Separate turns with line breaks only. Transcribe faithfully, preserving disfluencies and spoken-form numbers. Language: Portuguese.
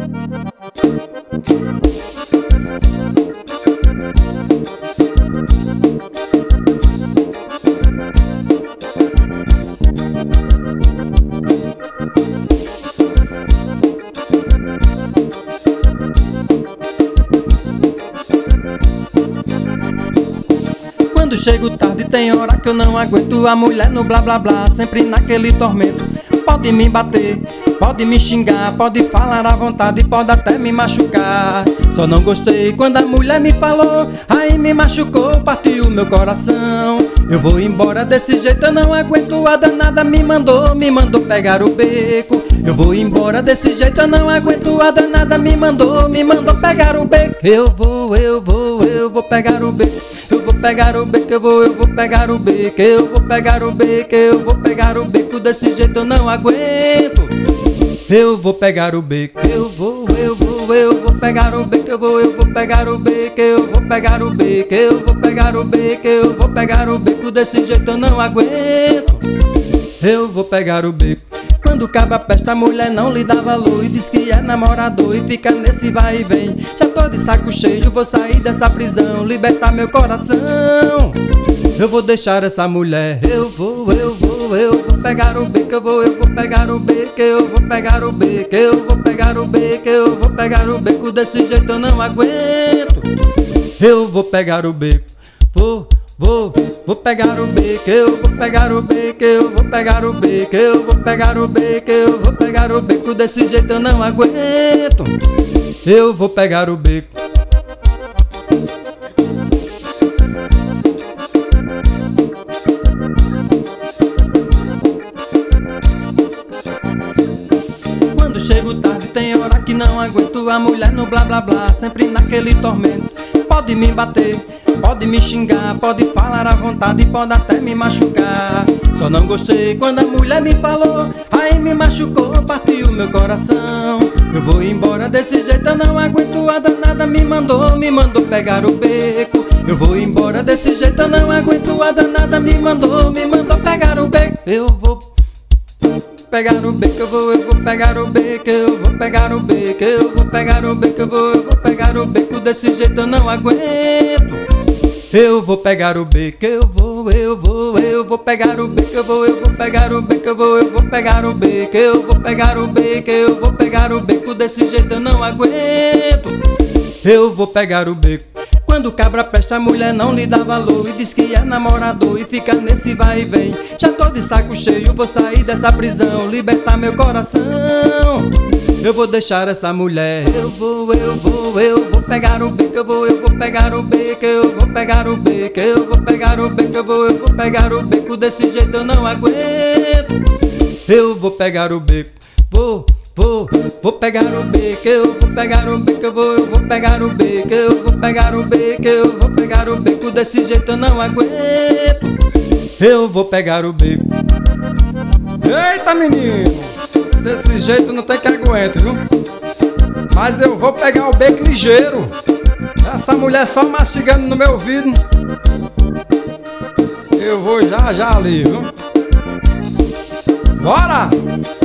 Quando chego tarde tem hora que eu não aguento. A mulher no blá blá blá, sempre naquele tormento. Pode me bater, pode me xingar, pode falar à vontade, pode até me machucar. Só não gostei quando a mulher me falou, aí me machucou, partiu meu coração. Eu vou embora desse jeito, eu não aguento. A danada me mandou, me mandou pegar o beco. Eu vou embora desse jeito, eu não aguento. A danada me mandou, me mandou pegar o beco. Eu vou, eu vou, eu vou pegar o beco. Eu vou pegar o beco, eu vou, eu vou pegar o beco. Eu vou pegar o beco, eu vou pegar o beco. Desse jeito eu não aguento. Eu vou pegar o beco, eu vou, eu vou, eu vou pegar o beco. Eu vou, eu vou pegar o beco, eu vou pegar o beco. Eu vou pegar o beco, eu vou pegar o beco. Desse jeito eu não aguento. Eu vou pegar o beco. Quando o cabra presta, a mulher não lhe dá valor e diz que é namorador e fica nesse vai e vem. Já tô de saco cheio, vou sair dessa prisão, libertar meu coração. Eu vou deixar essa mulher. Eu vou, eu vou, eu vou pegar o beco. Eu vou, eu vou pegar o beco. Eu vou pegar o beco. Eu vou pegar o beco. Eu vou pegar o beco. Desse jeito eu não aguento. Eu vou pegar o beco. Vou, vou, vou pegar o beco. Eu vou pegar o beco. Eu vou pegar o beco. Eu vou pegar o beco. Eu vou pegar o beco. Desse jeito eu não aguento. Eu vou pegar o beco. Quando chego tarde tem hora que não aguento. A mulher no blá blá blá, sempre naquele tormento. Pode me bater, pode me xingar, pode falar à vontade, pode até me machucar. Só não gostei quando a mulher me falou, aí me machucou, partiu meu coração. Eu vou embora desse jeito, eu não aguento. A danada me mandou, me mandou pegar o beco. Eu vou embora desse jeito, eu não aguento. A danada me mandou, me mandou pegar o beco. Eu vou pegar o beco, eu vou, eu vou pegar o beco. Eu vou pegar o beco, eu vou pegar o beco. Eu vou, eu vou pegar o beco. Desse jeito eu não aguento. Eu vou pegar o beco, eu vou, eu vou, eu vou pegar o beco. Eu vou, eu vou pegar o beco. Eu vou, eu vou pegar o beco. Eu vou pegar o beco, eu vou pegar o beco. Desse jeito eu não aguento. Eu vou pegar o beco. Quando o cabra presta, a mulher não lhe dá valor e diz que é namorador e fica nesse vai e vem. Já tô de saco cheio, vou sair dessa prisão, libertar meu coração. Eu vou deixar essa mulher. Eu vou, eu vou, eu vou pegar o beco. Eu vou, eu vou pegar o beco. Eu vou pegar o beco. Eu vou pegar o beco. Eu vou, eu vou pegar o beco. Desse jeito eu não aguento. Eu vou pegar o beco. Vou, vou, vou pegar o beco. Eu vou pegar o beco. Eu vou, eu vou pegar o beco. Eu vou pegar o beco. Eu vou pegar o beco. Desse jeito eu não aguento. Eu vou pegar o beco. Eita, menino! Desse jeito não tem que aguente, viu? Mas eu vou pegar o beco ligeiro. Essa mulher só mastigando no meu ouvido. Eu vou já já ali, viu? Bora!